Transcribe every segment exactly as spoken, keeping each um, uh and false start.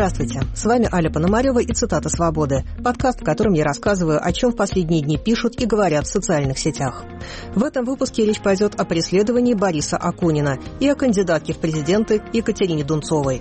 Здравствуйте, с вами Аля Пономарева и «Цитата свободы», подкаст, в котором я рассказываю, о чем в последние дни пишут и говорят в социальных сетях. В этом выпуске речь пойдет о преследовании Бориса Акунина и о кандидатке в президенты Екатерине Дунцовой.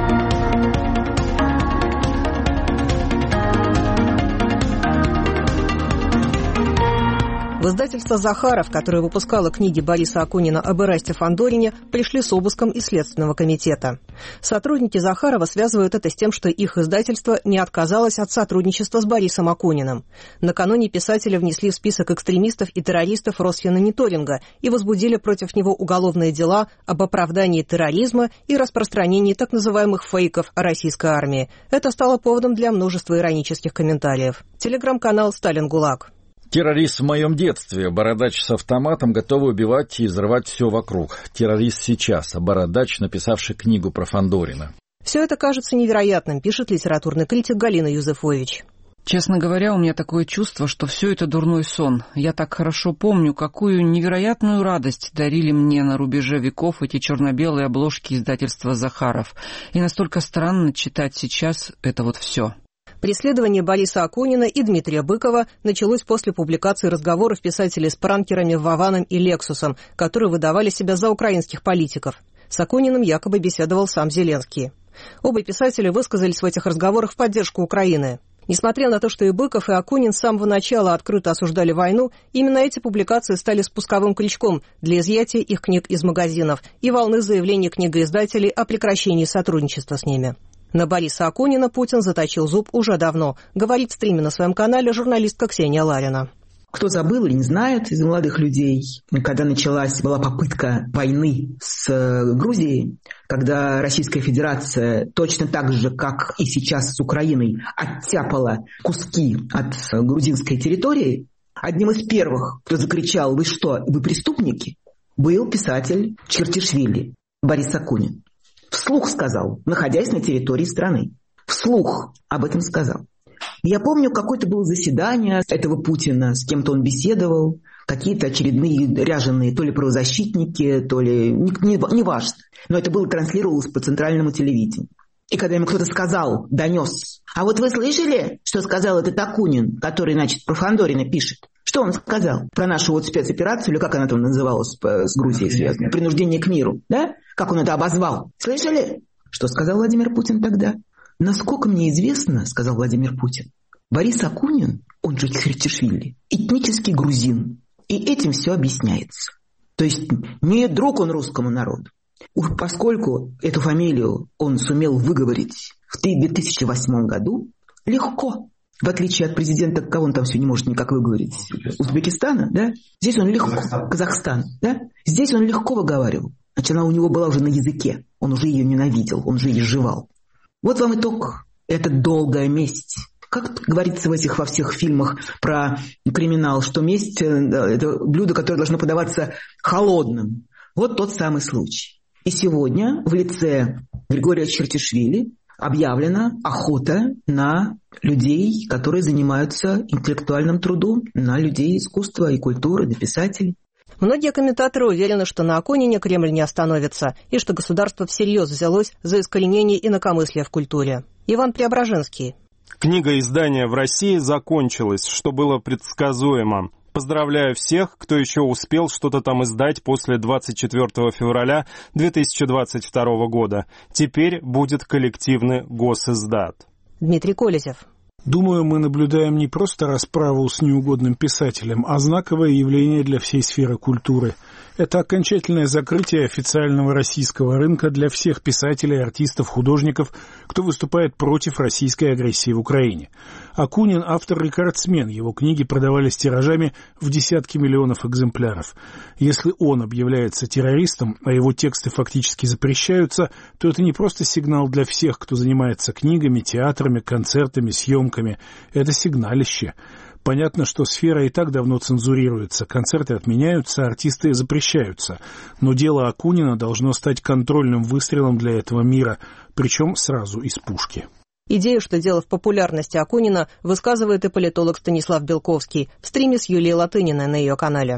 В издательство «Захаров», которое выпускало книги Бориса Акунина об Эрасте Фандорине, пришли с обыском из Следственного комитета. Сотрудники «Захарова» связывают это с тем, что их издательство не отказалось от сотрудничества с Борисом Акуниным. Накануне писателя внесли в список экстремистов и террористов Росфинмониторинга и возбудили против него уголовные дела об оправдании терроризма и распространении так называемых фейков о российской армии. Это стало поводом для множества иронических комментариев. Телеграм-канал «Сталин ГУЛАГ». Террорист в моем детстве. Бородач с автоматом, готовый убивать и взрывать все вокруг. Террорист сейчас, а Бородач, написавший книгу про Фандорина. Все это кажется невероятным, пишет литературный критик Галина Юзефович. Честно говоря, у меня такое чувство, что все это дурной сон. Я так хорошо помню, какую невероятную радость дарили мне на рубеже веков эти черно-белые обложки издательства «Захаров». И настолько странно читать сейчас это вот все. Преследование Бориса Акунина и Дмитрия Быкова началось после публикации разговоров писателей с пранкерами Вованом и Лексусом, которые выдавали себя за украинских политиков. С Акуниным якобы беседовал сам Зеленский. Оба писателя высказались в этих разговорах в поддержку Украины. Несмотря на то, что и Быков, и Акунин с самого начала открыто осуждали войну, именно эти публикации стали спусковым крючком для изъятия их книг из магазинов и волны заявлений книгоиздателей о прекращении сотрудничества с ними. На Бориса Акунина Путин заточил зуб уже давно, говорит в стриме на своем канале журналистка Ксения Ларина. Кто забыл или не знает из молодых людей, когда началась была попытка войны с Грузией, когда Российская Федерация точно так же, как и сейчас с Украиной, оттяпала куски от грузинской территории, одним из первых, кто закричал «Вы что, вы преступники?», был писатель Чертишвили Борис Акунин. Вслух сказал, находясь на территории страны. Вслух об этом сказал. Я помню, какое-то было заседание этого Путина, с кем-то он беседовал, какие-то очередные ряженые то ли правозащитники, то ли... неважно. Не, не важно. Но это было транслировалось по центральному телевидению. И когда ему кто-то сказал, донес, а вот вы слышали, что сказал этот Акунин, который, значит, про Фандорина пишет? Что он сказал про нашу вот спецоперацию, или как она там называлась с Грузией связана? Принуждение к миру, да? Как он это обозвал? Слышали? Что сказал Владимир Путин тогда? Насколько мне известно, сказал Владимир Путин, Борис Акунин, он же Чертишвили, этнический грузин. И этим все объясняется. То есть не друг он русскому народу. Поскольку эту фамилию он сумел выговорить в две тысячи восьмом году, легко. В отличие от президента, кого он там все не может никак выговорить, Узбекистана, да? Здесь он легко, Казахстан, да? Здесь он легко выговаривал. Значит, она у него была уже на языке. Он уже ее ненавидел, он уже ее жевал. Вот вам итог. Это долгая месть. Как говорится в этих во всех фильмах про криминал, что месть – это блюдо, которое должно подаваться холодным. Вот тот самый случай. И сегодня в лице Григория Чертишвили объявлена охота на людей, которые занимаются интеллектуальным трудом, на людей искусства и культуры, на писателей. Многие комментаторы уверены, что на Акунине Кремль не остановится, и что государство всерьез взялось за искоренение инакомыслия в культуре. Иван Преображенский. Книга издания в России закончилась, что было предсказуемо. Поздравляю всех, кто еще успел что-то там издать после двадцать четвёртого февраля две тысячи двадцать второго года. Теперь будет коллективный госиздат. Дмитрий Колезев. Думаю, мы наблюдаем не просто расправу с неугодным писателем, а знаковое явление для всей сферы культуры. Это окончательное закрытие официального российского рынка для всех писателей, артистов, художников, кто выступает против российской агрессии в Украине. Акунин – автор-рекордсмен, его книги продавались тиражами в десятки миллионов экземпляров. Если он объявляется террористом, а его тексты фактически запрещаются, то это не просто сигнал для всех, кто занимается книгами, театрами, концертами, съемками. Это сигналище. Понятно, что сфера и так давно цензурируется, концерты отменяются, артисты запрещаются. Но дело Акунина должно стать контрольным выстрелом для этого мира, причем сразу из пушки. Идею, что дело в популярности Акунина, высказывает и политолог Станислав Белковский в стриме с Юлией Латыниной на ее канале.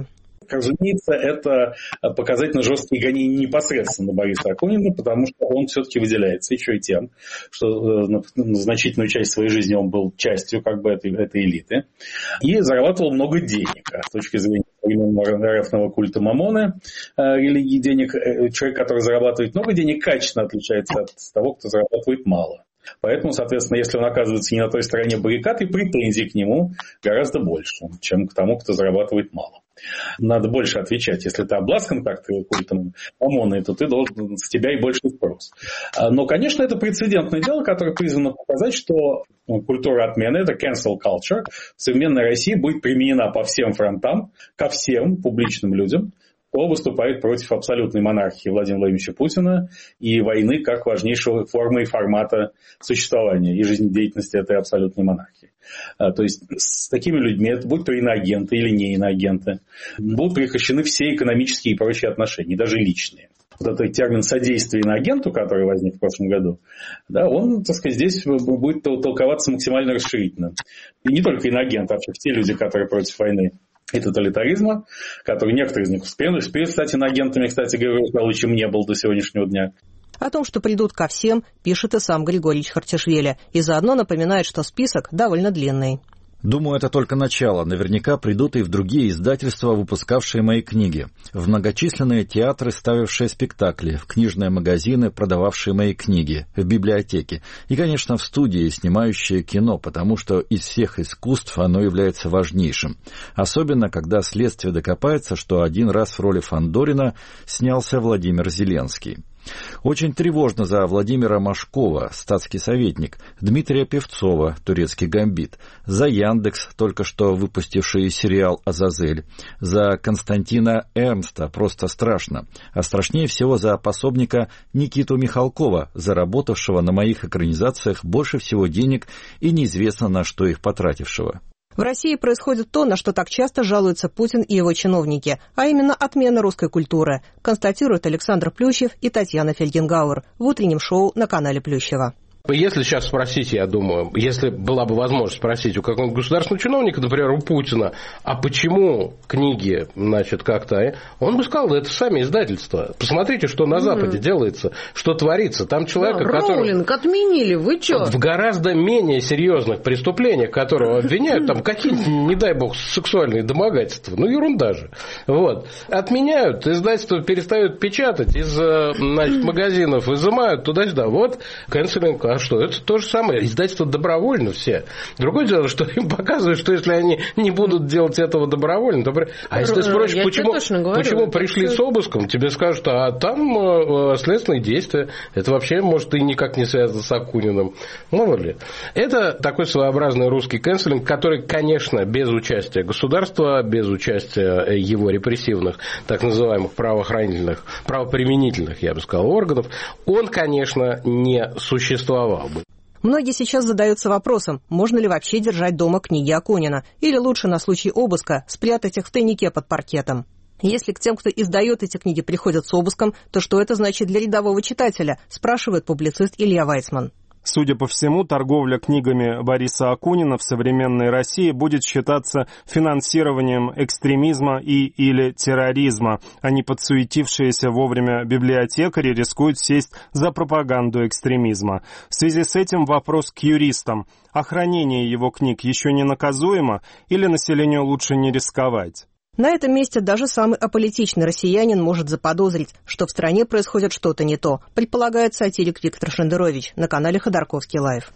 Разумеется, это показательно жесткие гонения непосредственно на Бориса Акунина, потому что он все-таки выделяется еще и тем, что на значительную часть своей жизни он был частью как бы этой, этой элиты и зарабатывал много денег. А с точки зрения рефного культа Мамоны, религии денег, человек, который зарабатывает много денег, качественно отличается от того, кто зарабатывает мало. Поэтому, соответственно, если он оказывается не на той стороне баррикад, и претензий к нему гораздо больше, чем к тому, кто зарабатывает мало. Надо больше отвечать. Если ты обласкан как-то культом Мамоны, то ты должен, с тебя и больше спрос. Но, конечно, это прецедентное дело, которое призвано показать, что культура отмены, это cancel culture, в современной России будет применена по всем фронтам, ко всем публичным людям, кто выступает против абсолютной монархии Владимира Владимировича Путина и войны как важнейшего формы и формата существования и жизнедеятельности этой абсолютной монархии. То есть с такими людьми, будь то иноагенты или не иноагенты, будут прекращены все экономические и прочие отношения, даже личные. Вот этот термин «содействие иноагенту», который возник в прошлом году, да, он, так сказать, здесь будет толковаться максимально расширительно. И не только иноагенты, а вообще все люди, которые против войны и тоталитаризма, которые некоторые из них успели, успели стать иноагентами, кстати говоря, чем не был до сегодняшнего дня. О том, что придут ко всем, пишет и сам Григорий Чхартишвили, и заодно напоминает, что список довольно длинный. Думаю, это только начало. Наверняка придут и в другие издательства, выпускавшие мои книги, в многочисленные театры, ставившие спектакли, в книжные магазины, продававшие мои книги, в библиотеки и, конечно, в студии, снимающие кино, потому что из всех искусств оно является важнейшим. Особенно, когда следствие докопается, что один раз в роли Фандорина снялся Владимир Зеленский. Очень тревожно за Владимира Машкова, статский советник, Дмитрия Певцова, турецкий гамбит, за Яндекс, только что выпустивший сериал «Азазель», за Константина Эрнста, просто страшно, а страшнее всего за пособника Никиту Михалкова, заработавшего на моих экранизациях больше всего денег и неизвестно на что их потратившего. В России происходит то, на что так часто жалуются Путин и его чиновники, а именно отмена русской культуры, констатируют Александр Плющев и Татьяна Фельгенгауэр в утреннем шоу на канале Плющева. Если сейчас спросить, я думаю, если была бы возможность спросить у какого-нибудь государственного чиновника, например, у Путина, а почему книги, значит, как-то, он бы сказал, да это сами издательства. Посмотрите, что на Западе mm-hmm. делается, что творится. Там человека, да, который... Роулинг отменили, вы что? В гораздо менее серьезных преступлениях, которого обвиняют, там какие-нибудь, не дай бог, сексуальные домогательства. Ну, ерунда же. Вот. Отменяют, издательства перестают печатать, из, значит, магазинов изымают туда-сюда. Вот, канцелинг. А что? Это то же самое. Издательства добровольно все. Другое дело, что им показывают, что если они не будут делать этого добровольно, то... А если ты спросишь, почему, почему пришли с обыском, тебе скажут, а там э, следственные действия. Это вообще, может, и никак не связано с Акуниным. Мало ли. Это такой своеобразный русский канцелинг, который, конечно, без участия государства, без участия его репрессивных, так называемых правоохранительных, правоприменительных, я бы сказал, органов, он, конечно, не существовал. Многие сейчас задаются вопросом, можно ли вообще держать дома книги Акунина, или лучше на случай обыска спрятать их в тайнике под паркетом. Если к тем, кто издает эти книги, приходят с обыском, то что это значит для рядового читателя, спрашивает публицист Илья Вайцман. Судя по всему, торговля книгами Бориса Акунина в современной России будет считаться финансированием экстремизма и или терроризма. Они, подсуетившиеся вовремя библиотекари, рискуют сесть за пропаганду экстремизма. В связи с этим вопрос к юристам. Охранение его книг еще не наказуемо или населению лучше не рисковать? На этом месте даже самый аполитичный россиянин может заподозрить, что в стране происходит что-то не то, предполагает сатирик Виктор Шендерович на канале Ходорковский Лайв.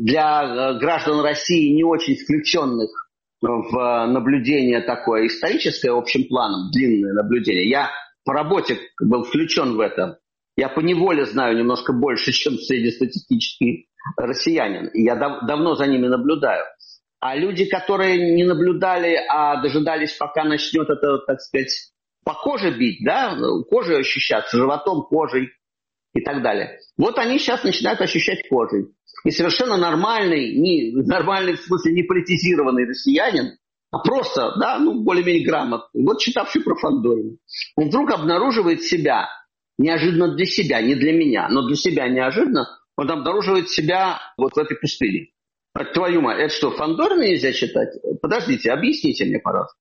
Для граждан России, не очень включенных в наблюдение такое историческое, общим планом, длинное наблюдение, я по работе был включен в это, я поневоле знаю немножко больше, чем среднестатистический россиянин, и я дав- давно за ними наблюдаю. А люди, которые не наблюдали, а дожидались, пока начнет это, так сказать, по коже бить, да, кожей ощущаться, животом, кожей и так далее. Вот они сейчас начинают ощущать кожей. И совершенно нормальный, не, нормальный в смысле не политизированный россиянин, а просто, да, ну, более-менее грамотный, вот читавший про Фандорина, он вдруг обнаруживает себя, неожиданно для себя, не для меня, но для себя неожиданно, он обнаруживает себя вот в этой пустыне. Твою мать, это что, Фандорина нельзя читать? Подождите, объясните мне, пожалуйста.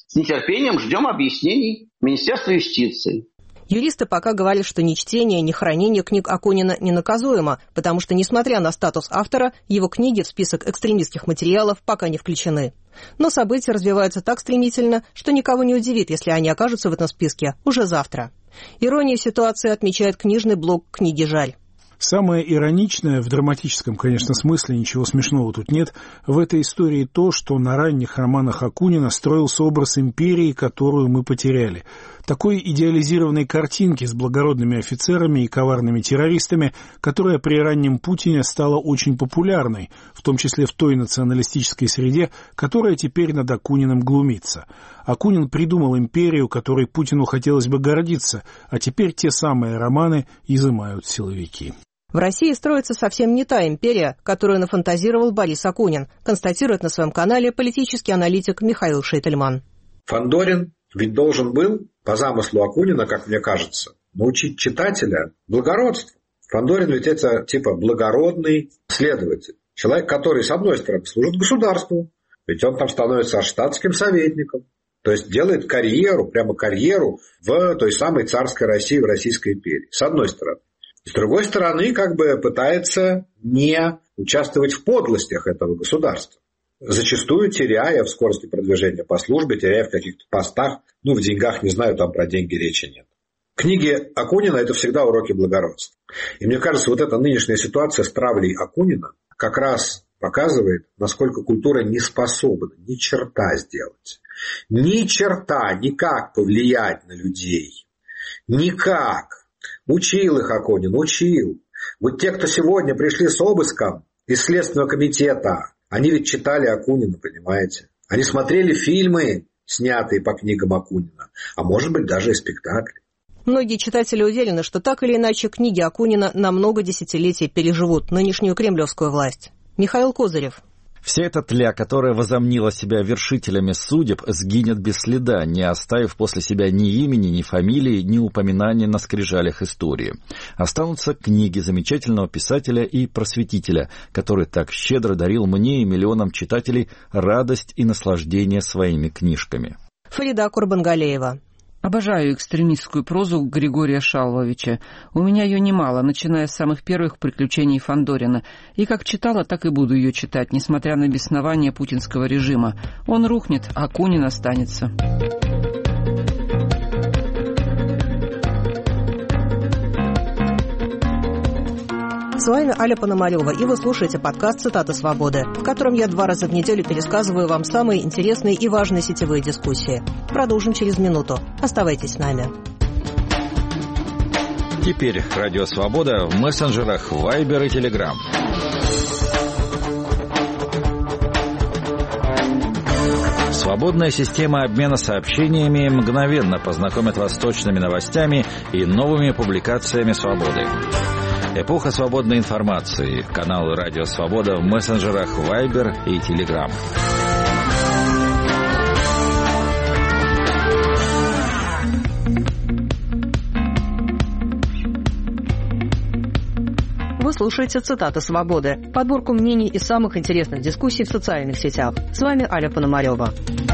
с нетерпением ждем объяснений Министерства юстиции. Юристы пока говорят, что ни чтение, ни хранение книг Акунина не наказуемо, потому что, несмотря на статус автора, его книги в список экстремистских материалов пока не включены. Но события развиваются так стремительно, что никого не удивит, если они окажутся в этом списке уже завтра. Иронию ситуации отмечает книжный блог «Книги жаль». Самое ироничное, в драматическом, конечно, смысле, ничего смешного тут нет, в этой истории то, что на ранних романах Акунина строился образ империи, которую мы потеряли. Такой идеализированной картинки с благородными офицерами и коварными террористами, которая при раннем Путине стала очень популярной, в том числе в той националистической среде, которая теперь над Акуниным глумится. Акунин придумал империю, которой Путину хотелось бы гордиться, а теперь те самые романы изымают силовики. В России строится совсем не та империя, которую нафантазировал Борис Акунин, констатирует на своем канале политический аналитик Михаил Шейтельман. Фандорин ведь должен был, по замыслу Акунина, как мне кажется, научить читателя благородству. Фандорин ведь это типа благородный следователь. Человек, который, с одной стороны, служит государству, ведь он там становится штатским советником. То есть делает карьеру, прямо карьеру в той самой царской России, в Российской империи. С одной стороны. С другой стороны, как бы пытается не участвовать в подлостях этого государства. Зачастую теряя в скорости продвижения по службе, теряя в каких-то постах, ну, в деньгах, не знаю, там про деньги речи нет. Книги Акунина – это всегда уроки благородства. И мне кажется, вот эта нынешняя ситуация с травлей Акунина как раз показывает, насколько культура не способна ни черта сделать. Ни черта никак повлиять на людей. Никак. Учил их Акунин, учил. Вот те, кто сегодня пришли с обыском из Следственного комитета, они ведь читали Акунина, понимаете? Они смотрели фильмы, снятые по книгам Акунина, а может быть даже и спектакли. Многие читатели уверены, что так или иначе книги Акунина на много десятилетий переживут нынешнюю кремлевскую власть. Михаил Козырев. Вся эта тля, которая возомнила себя вершителями судеб, сгинет без следа, не оставив после себя ни имени, ни фамилии, ни упоминания на скрижалях истории. Останутся книги замечательного писателя и просветителя, который так щедро дарил мне и миллионам читателей радость и наслаждение своими книжками. Фарида Курбангалеева. Обожаю экстремистскую прозу Григория Шалвовича. У меня ее немало, начиная с самых первых приключений Фандорина. И как читала, так и буду ее читать, несмотря на беснование путинского режима. Он рухнет, а Акунин останется. С вами Аля Пономарева, и вы слушаете подкаст «Цитаты свободы», в котором я два раза в неделю пересказываю вам самые интересные и важные сетевые дискуссии. Продолжим через минуту. Оставайтесь с нами. Теперь Радио Свобода в мессенджерах Viber и Telegram. Свободная система обмена сообщениями мгновенно познакомит вас с точными новостями и новыми публикациями «Свободы». Эпоха свободной информации. Каналы «Радио Свобода» в мессенджерах Viber и Telegram. Вы слушаете «Цитаты свободы», подборку мнений и самых интересных дискуссий в социальных сетях. С вами Аля Пономарева.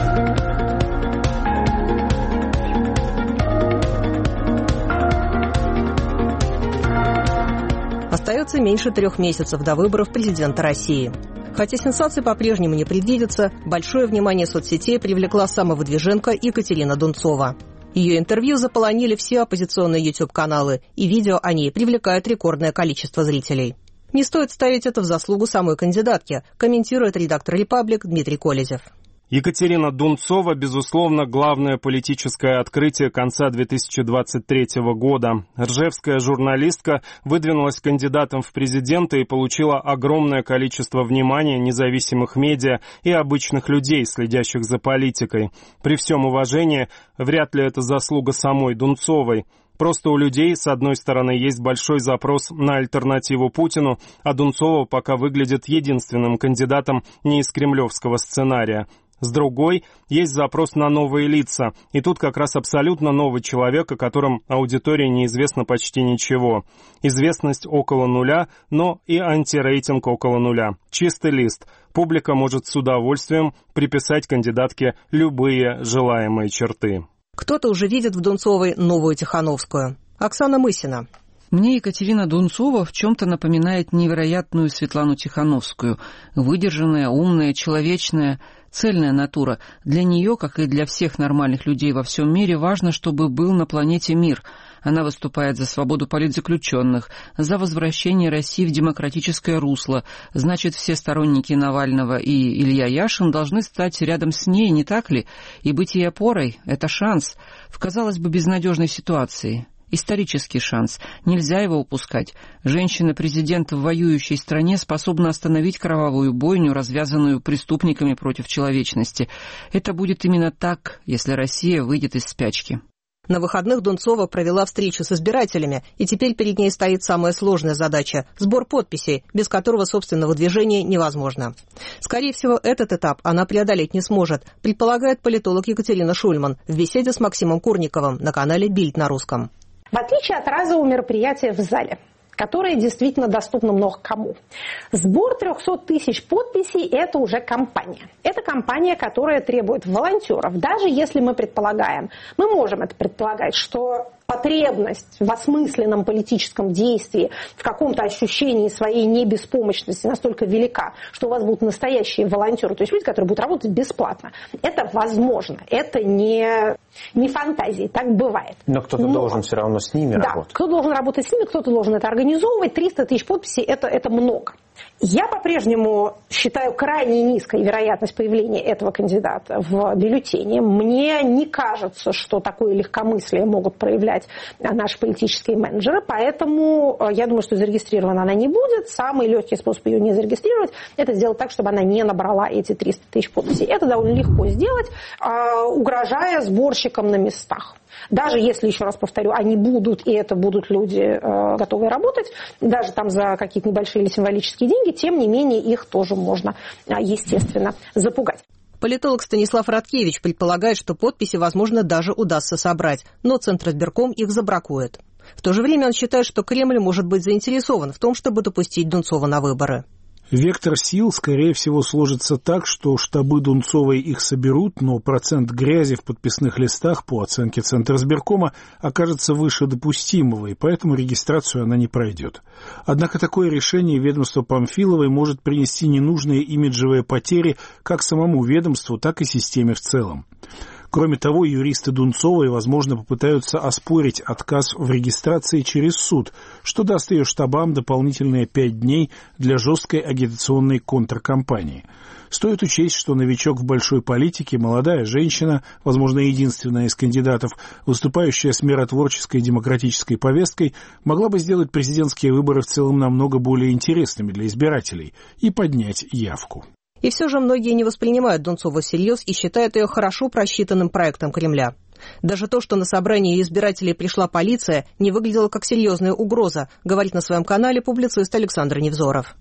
Остается меньше трех месяцев до выборов президента России. Хотя сенсаций по-прежнему не предвидится, большое внимание соцсетей привлекла самовыдвиженка Екатерина Дунцова. Ее интервью заполонили все оппозиционные YouTube-каналы, и видео о ней привлекает рекордное количество зрителей. Не стоит ставить это в заслугу самой кандидатки, комментирует редактор «Репаблик» Дмитрий Колезев. Екатерина Дунцова, безусловно, главное политическое открытие конца две тысячи двадцать третьего года. Ржевская журналистка выдвинулась кандидатом в президенты и получила огромное количество внимания независимых медиа и обычных людей, следящих за политикой. При всем уважении, вряд ли это заслуга самой Дунцовой. Просто у людей, с одной стороны, есть большой запрос на альтернативу Путину, а Дунцова пока выглядит единственным кандидатом не из кремлевского сценария. С другой, есть запрос на новые лица, и тут как раз абсолютно новый человек, о котором аудитории неизвестно почти ничего. Известность около нуля, но и антирейтинг около нуля. Чистый лист. Публика может с удовольствием приписать кандидатке любые желаемые черты. Кто-то уже видит в Дунцовой новую Тихановскую. Оксана Мысина. Мне Екатерина Дунцова в чем-то напоминает невероятную Светлану Тихановскую. Выдержанная, умная, человечная, цельная натура. Для нее, как и для всех нормальных людей во всем мире, важно, чтобы был на планете мир. Она выступает за свободу политзаключенных, за возвращение России в демократическое русло. Значит, все сторонники Навального и Илья Яшин должны стать рядом с ней, не так ли? И быть ей опорой – это шанс в, казалось бы, безнадежной ситуации. Исторический шанс. Нельзя его упускать. Женщина-президент в воюющей стране способна остановить кровавую бойню, развязанную преступниками против человечности. Это будет именно так, если Россия выйдет из спячки. На выходных Дунцова провела встречу с избирателями, и теперь перед ней стоит самая сложная задача – сбор подписей, без которого собственного движения невозможно. Скорее всего, этот этап она преодолеть не сможет, предполагает политолог Екатерина Шульман в беседе с Максимом Курниковым на канале «Бильд» на русском. В отличие от разового мероприятия в зале, которое действительно доступно много кому, сбор трехсот тысяч подписей – это уже кампания. Это кампания, которая требует волонтеров. Даже если мы предполагаем, мы можем это предполагать, что потребность в осмысленном политическом действии, в каком-то ощущении своей небеспомощности настолько велика, что у вас будут настоящие волонтеры, то есть люди, которые будут работать бесплатно. Это возможно, это не, не фантазии, так бывает. Но кто-то Но, должен все равно с ними да, работать. кто-то должен работать с ними, кто-то должен это организовывать. триста тысяч подписей это, – это много. Я по-прежнему считаю крайне низкой вероятность появления этого кандидата в бюллетене. Мне не кажется, что такое легкомыслие могут проявлять наши политические менеджеры, поэтому я думаю, что зарегистрирована она не будет. Самый легкий способ ее не зарегистрировать – это сделать так, чтобы она не набрала эти триста тысяч подписей. Это довольно легко сделать, угрожая сборщикам на местах. Даже если, еще раз повторю, они будут, и это будут люди, э, готовые работать, даже там за какие-то небольшие или символические деньги, тем не менее их тоже можно, э, естественно, запугать. Политолог Станислав Радкевич предполагает, что подписи, возможно, даже удастся собрать, но Центризбирком их забракует. В то же время он считает, что Кремль может быть заинтересован в том, чтобы допустить Дунцову на выборы. Вектор сил, скорее всего, сложится так, что штабы Дунцовой их соберут, но процент грязи в подписных листах, по оценке Центризбиркома, окажется выше допустимого, и поэтому регистрацию она не пройдет. Однако такое решение ведомства Памфиловой может принести ненужные имиджевые потери как самому ведомству, так и системе в целом. Кроме того, юристы Дунцовой, возможно, попытаются оспорить отказ в регистрации через суд, что даст ее штабам дополнительные пять дней для жесткой агитационной контркампании. Стоит учесть, что новичок в большой политике, молодая женщина, возможно, единственная из кандидатов, выступающая с миротворческой демократической повесткой, могла бы сделать президентские выборы в целом намного более интересными для избирателей и поднять явку. И все же многие не воспринимают Дунцову всерьез и считают ее хорошо просчитанным проектом Кремля. Даже то, что на собрание избирателей пришла полиция, не выглядело как серьезная угроза, говорит на своем канале публицист Александр Невзоров.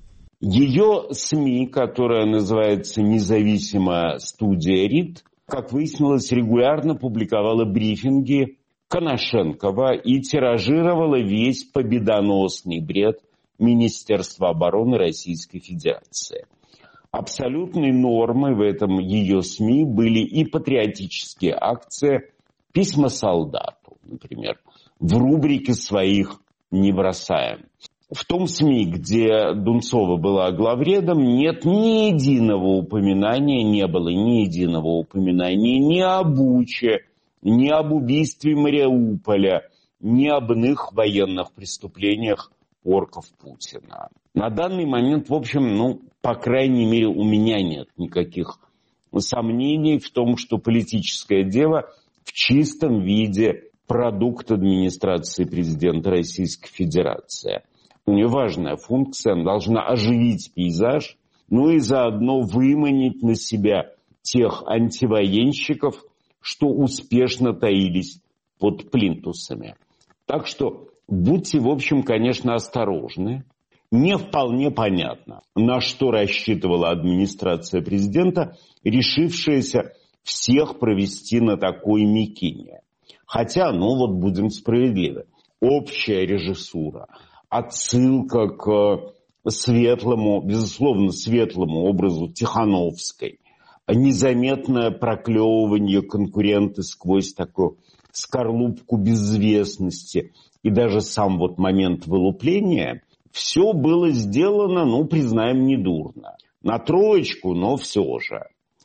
Ее СМИ, которая называется «Независимая студия РИТ», как выяснилось, регулярно публиковала брифинги Коношенкова и тиражировала весь победоносный бред Министерства обороны Российской Федерации. Абсолютной нормой в этом ее СМИ были и патриотические акции, письма солдату, например, в рубрике своих «Не бросаем». В том СМИ, где Дунцова была главредом, нет ни единого упоминания, не было ни единого упоминания ни о Буче, ни об убийстве Мариуполя, ни об иных военных преступлениях орков Путина. На данный момент, в общем, ну, по крайней мере, у меня нет никаких сомнений в том, что политическое дело в чистом виде продукт администрации президента Российской Федерации. У нее важная функция, она должна оживить пейзаж, ну и заодно выманить на себя тех антивоенщиков, что успешно таились под плинтусами. Так что будьте, в общем, конечно, осторожны. не вполне понятно, на что рассчитывала администрация президента, решившаяся всех провести на такой микине. Хотя, ну вот будем справедливы, общая режиссура, отсылка к светлому, безусловно, светлому образу Тихановской, незаметное проклевывание конкурента сквозь такую скорлупку безвестности и даже сам вот момент вылупления, все было сделано, ну, признаем, недурно. На троечку, но все же.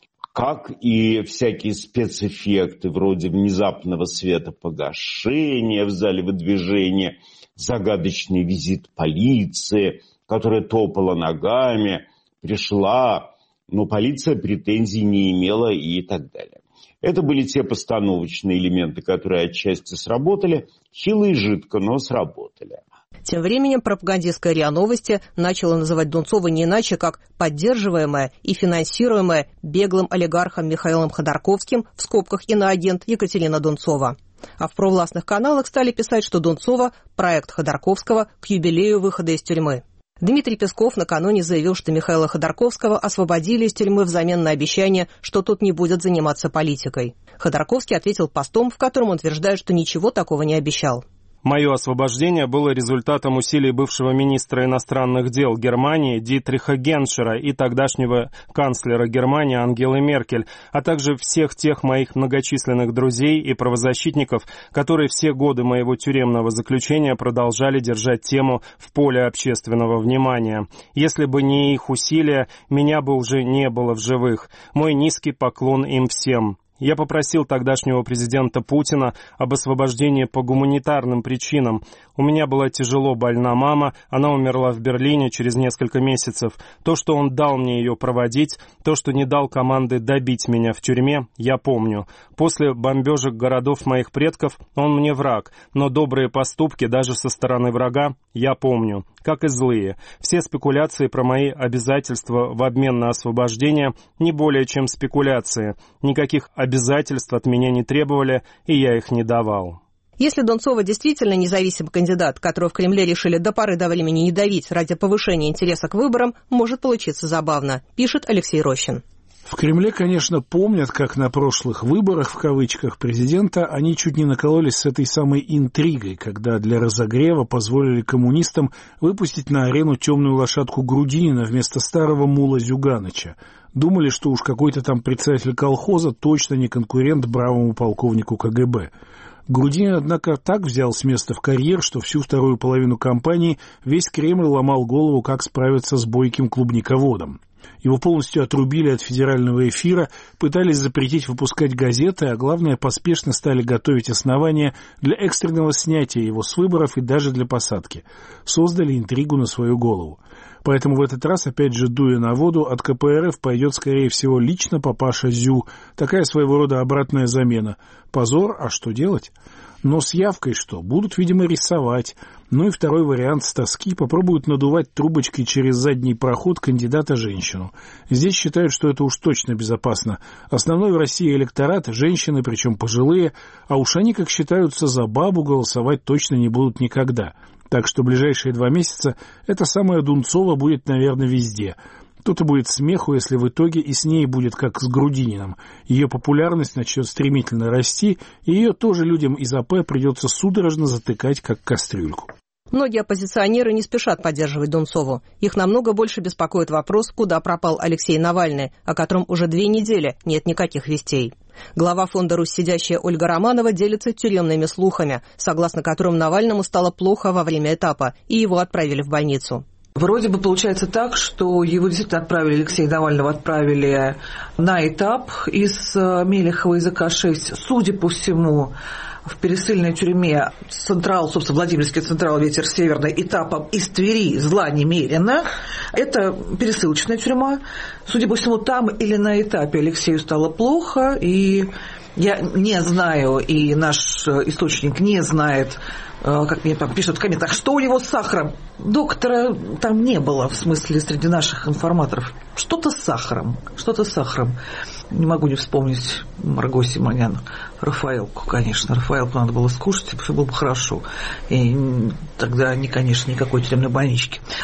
Как и всякие спецэффекты вроде внезапного светопогашения в зале выдвижения, загадочный визит полиции, которая топала ногами, пришла, но полиция претензий не имела и так далее. Это были те постановочные элементы, которые отчасти сработали, хило и жидко, но сработали. Тем временем пропагандистская РИА Новости начала называть Дунцова не иначе, как поддерживаемая и финансируемая беглым олигархом Михаилом Ходорковским, в скобках иноагент Екатерина Дунцова. А в провластных каналах стали писать, что Дунцова – проект Ходорковского к юбилею выхода из тюрьмы. Дмитрий Песков накануне заявил, что Михаила Ходорковского освободили из тюрьмы взамен на обещание, что тот не будет заниматься политикой. Ходорковский ответил постом, в котором он утверждает, что ничего такого не обещал. Мое освобождение было результатом усилий бывшего министра иностранных дел Германии Дитриха Геншера и тогдашнего канцлера Германии Ангелы Меркель, а также всех тех моих многочисленных друзей и правозащитников, которые все годы моего тюремного заключения продолжали держать тему в поле общественного внимания. Если бы не их усилия, меня бы уже не было в живых. Мой низкий поклон им всем. Я попросил тогдашнего президента Путина об освобождении по гуманитарным причинам. У меня была тяжело больна мама, она умерла в Берлине через несколько месяцев. То, что он дал мне ее проводить, то, что не дал команды добить меня в тюрьме, я помню. После бомбежек городов моих предков он мне враг, но добрые поступки даже со стороны врага я помню, как и злые. Все спекуляции про мои обязательства в обмен на освобождение не более чем спекуляции. Никаких обязательств от меня не требовали, и я их не давал. Если Дунцова действительно независимый кандидат, которого в Кремле решили до поры до времени не давить ради повышения интереса к выборам, может получиться забавно, пишет Алексей Рощин. В Кремле, конечно, помнят, как на прошлых «выборах» в кавычках президента они чуть не накололись с этой самой интригой, когда для разогрева позволили коммунистам выпустить на арену темную лошадку Грудинина вместо старого мула Зюганыча. Думали, что уж какой-то там председатель колхоза точно не конкурент бравому полковнику ка гэ бэ. Грудинин, однако, так взял с места в карьер, что всю вторую половину кампании весь Кремль ломал голову, как справиться с бойким клубниководом. Его полностью отрубили от федерального эфира, пытались запретить выпускать газеты, а главное, поспешно стали готовить основания для экстренного снятия его с выборов и даже для посадки. Создали интригу на свою голову. Поэтому в этот раз, опять же, дуя на воду, от ка пэ эр эф пойдет, скорее всего, лично папаша Зю. Такая своего рода обратная замена. Позор, а что делать? Но с явкой что? Будут, видимо, рисовать. Ну и второй вариант с тоски попробуют надувать трубочкой через задний проход кандидата-женщину. Здесь считают, что это уж точно безопасно. Основной в России электорат – женщины, причем пожилые, а уж они, как считаются, за бабу голосовать точно не будут никогда. Так что ближайшие два месяца эта самая Дунцова будет, наверное, везде. Тут и будет смеху, если в итоге и с ней будет как с Грудининым. Ее популярность начнет стремительно расти, и ее тоже людям из а пэ придется судорожно затыкать, как кастрюльку. Многие оппозиционеры не спешат поддерживать Дунцову. Их намного больше беспокоит вопрос, куда пропал Алексей Навальный, о котором уже две недели нет никаких вестей. Глава фонда «Русь сидящая» Ольга Романова делится тюремными слухами, согласно которым Навальному стало плохо во время этапа, и его отправили в больницу. Вроде бы получается так, что его действительно отправили, Алексея Навального отправили на этап из Мелехова из а ка шесть. Судя по всему, в пересыльной тюрьме Централ, собственно, Владимирский Централ, ветер северный, этапом из Твери зла немерено. Это пересылочная тюрьма. Судя по всему, там или на этапе Алексею стало плохо, и я не знаю, и наш источник не знает, как мне там пишут в комментах, что у него с сахаром. Доктора там не было, в смысле, среди наших информаторов. Что-то с сахаром, что-то с сахаром. Не могу не вспомнить Марго Симонян. Рафаэлку, конечно. Рафаэлку надо было скушать, и все было бы хорошо. И тогда, не, конечно, никакой тюремной больнички.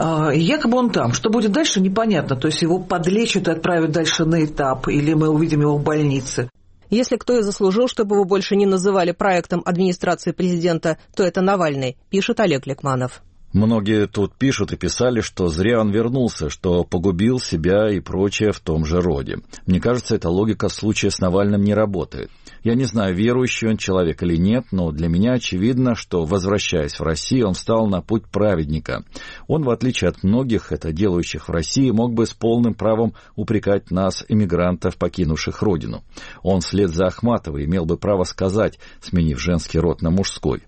И якобы он там. Что будет дальше, непонятно. То есть его подлечат и отправят дальше на этап, или мы увидим его в больнице. Если кто и заслужил, чтобы его больше не называли проектом администрации президента, то это Навальный, пишет Олег Лекманов. Многие тут пишут и писали, что зря он вернулся, что погубил себя и прочее в том же роде. Мне кажется, эта логика в случае с Навальным не работает. Я не знаю, верующий он человек или нет, но для меня очевидно, что, возвращаясь в Россию, он встал на путь праведника. Он, в отличие от многих это делающих в России, мог бы с полным правом упрекать нас, эмигрантов, покинувших родину. Он вслед за Ахматовой имел бы право сказать, сменив женский род на мужской: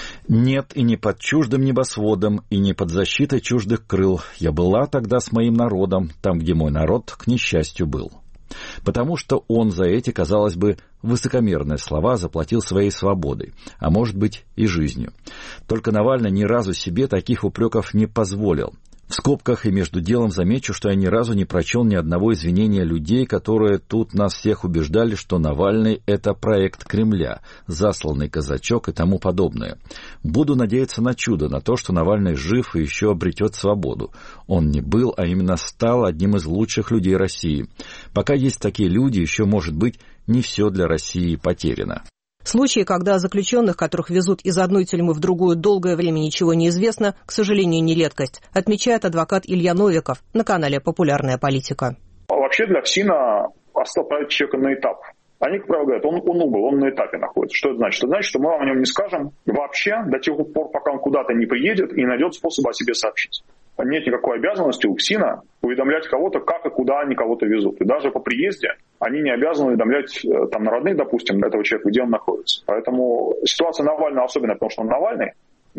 «Нет, и не под чуждым небосводом, и не под защитой чуждых крыл. Я была тогда с моим народом, там, где мой народ, к несчастью, был». Потому что он за эти, казалось бы, высокомерные слова заплатил своей свободой, а может быть и жизнью. Только Навальный ни разу себе таких упреков не позволил. В скобках и между делом замечу, что я ни разу не прочел ни одного извинения людей, которые тут нас всех убеждали, что Навальный — это проект Кремля, засланный казачок и тому подобное. Буду надеяться на чудо, на то, что Навальный жив и еще обретет свободу. Он не был, а именно стал одним из лучших людей России. Пока есть такие люди, еще, может быть, не все для России потеряно. Случаи, когда заключенных, которых везут из одной тюрьмы в другую, долгое время ничего не известно, к сожалению, не редкость, отмечает адвокат Илья Новиков на канале «Популярная политика». Вообще для ФСИНа оставить человека на этап. Они, как правило, говорят, он, он убыл, он на этапе находится. Что это значит? Это значит, что мы вам о нем не скажем вообще до тех пор, пока он куда-то не приедет и не найдет способ о себе сообщить. Нет никакой обязанности у ФСИНа уведомлять кого-то, как и куда они кого-то везут. И даже по приезде они не обязаны уведомлять там, на родных, допустим, этого человека, где он находится. Поэтому ситуация Навального особенная, потому что он Навальный.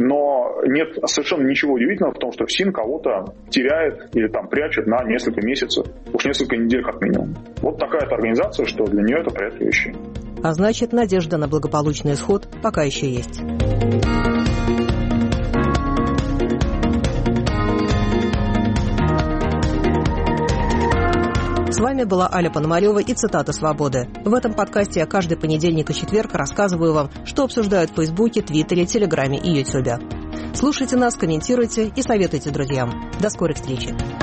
Но нет совершенно ничего удивительного в том, что ФСИН кого-то теряет или там прячет на несколько месяцев, уж несколько недель как минимум. Вот такая-то организация, что для нее это порядок вещей. А значит, надежда на благополучный исход пока еще есть. С вами была Аля Пономарева и цитата «Свободы». В этом подкасте я каждый понедельник и четверг рассказываю вам, что обсуждают в Фейсбуке, Твиттере, Телеграме и Ютубе. Слушайте нас, комментируйте и советуйте друзьям. До скорой встречи.